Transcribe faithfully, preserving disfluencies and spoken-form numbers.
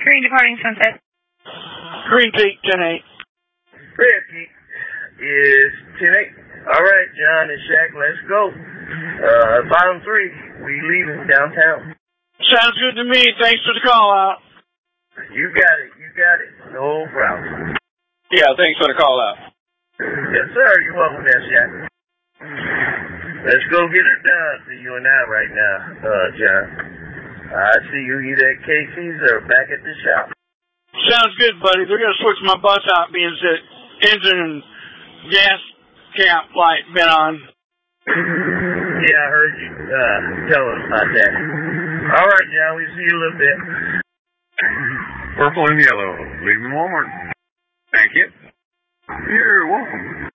Green departing Sunset. Green Peak, ten eight. Red Peak is ten eight. All right, John and Shaq, let's go. Uh, bottom three, we leaving downtown. Sounds good to me. Thanks for the call out. You got it, you got it. No problem. Yeah, thanks for the call out. Yes, sir. You're welcome there, Shaq. Let's go get it done for you and I right now, uh, John. I see you either at Casey's or back at the shop. Sounds good, buddy. They're going to switch my bus out being that engine and gas cap light been on. Yeah, I heard you uh, tell us about that. All right, John. We'll see you a little bit. Purple and yellow. Leaving Walmart. Thank you. You're welcome.